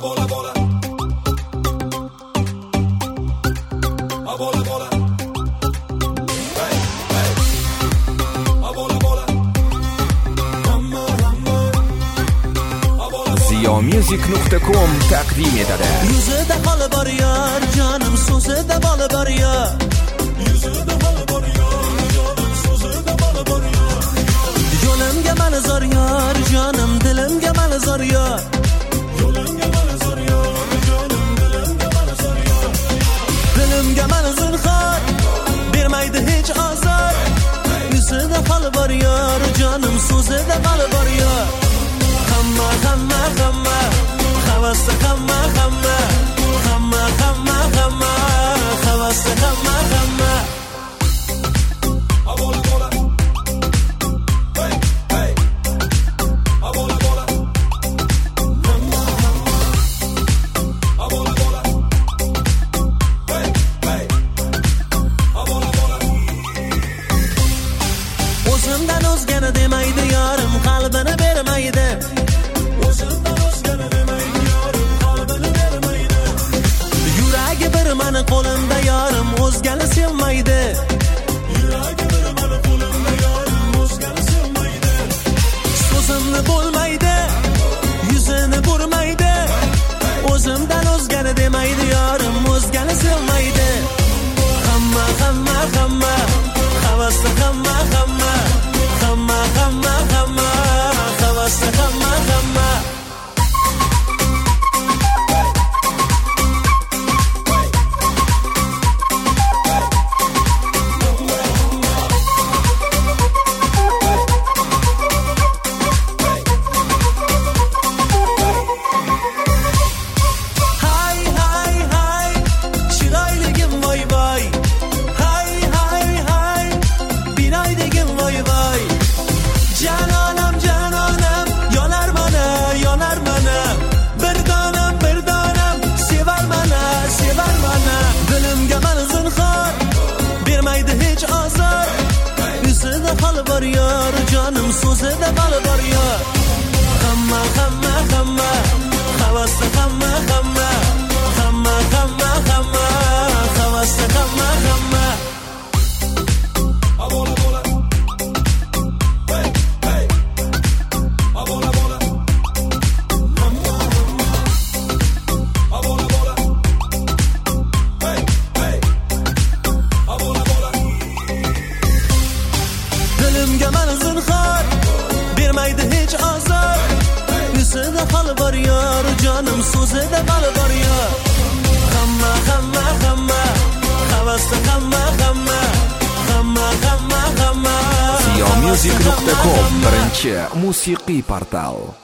Music.com taqdim etadi. Yuzida holi bor yor, jonim so'zida boli bor yor. Yuzida holi bor yor, jonim so'zida boli bor yor. Yo'limga mani zor yor, jonim dilimga mani zor yor. Yo'limga mani zor yor, jonim dilimga mani zor yor. Dilimga mani zinhor, bermaydi hech azor. Yuzida holi bor yor, jonim so'zida boli bor yor. Hamma havasda hamma havasda hamma abola bola hey hey abola bola hamma abola bola hey hey abola bola o'zimdan o'zgani demaydi yorim, qalbini bermaydi. Mani qo'limda yorim, o'zgani sevmaydi. Yuragi bir mani qo'limda yorim, o'zgani sevmaydi. So'zimni bo'lmaydi, yuzini burmaydi. O'zimdan o'zgani demaydi yorim, o'zgani sevmaydi. Hamma havasda hamma havasda hamma. Holi bor yor, jonim so'zida boli bor yor. Hamma havasda hamma havasda hamma abola bola hey hey abola bola hamma abola bola hey hey abola bola. Dilimga mani zinhor, bermaydi hech azor. Yuzida holi bor yor, jonim so'zida boli bor yor. Hamma havasda hamma Music.com birinchi musiqiy portal.